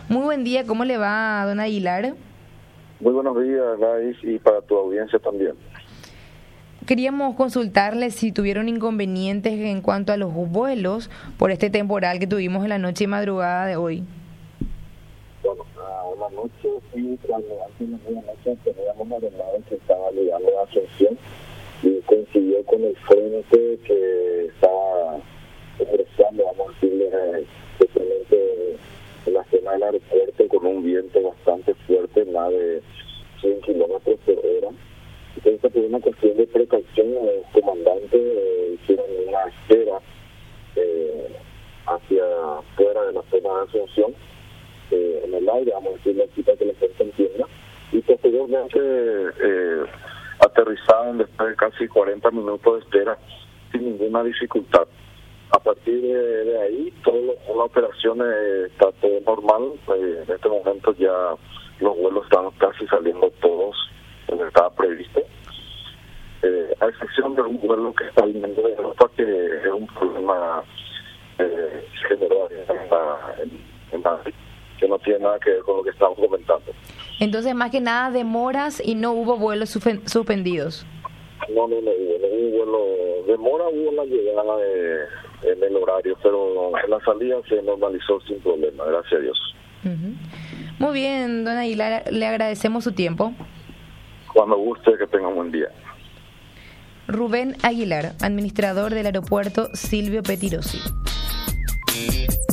Muy buen día, ¿cómo le va, don Aguilar? Muy buenos días, Gladys, y para tu audiencia también. Queríamos consultarle si tuvieron inconvenientes en cuanto a los vuelos por este temporal que tuvimos en la noche y madrugada de hoy. Bueno, a la noche, sí, cuando antes de la medianoche teníamos aeronave que estaba llegando a Asunción y coincidió con el frente que estaba ingresando, vamos a decirle, especialmente en la zona del aeropuerto con un viento bastante fuerte, más de 100 kilómetros por hora. Entonces, por una cuestión de precaución, el comandante hicieron una espera hacia fuera de la zona de Asunción, en el aire, vamos a decirle aquí para que la gente entienda, y posteriormente aterrizaron después de casi 40 minutos de espera sin ninguna dificultad. A partir de ahí, toda la operación está todo normal. En este momento ya los vuelos están casi saliendo todos donde estaba previsto, a excepción de un vuelo que está viniendo de Europa, que es un problema general en Madrid, que no tiene nada que ver con lo que estamos comentando. Entonces, más que nada, demoras y no hubo vuelos suspendidos. No hubo vuelo. Demora hubo la llegada en el horario, pero en la salida se normalizó sin problema, gracias a Dios. Muy bien, don Aguilar, le agradecemos su tiempo. Cuando guste, que tenga un buen día. Rubén Aguilar, administrador del aeropuerto Silvio Pettirossi.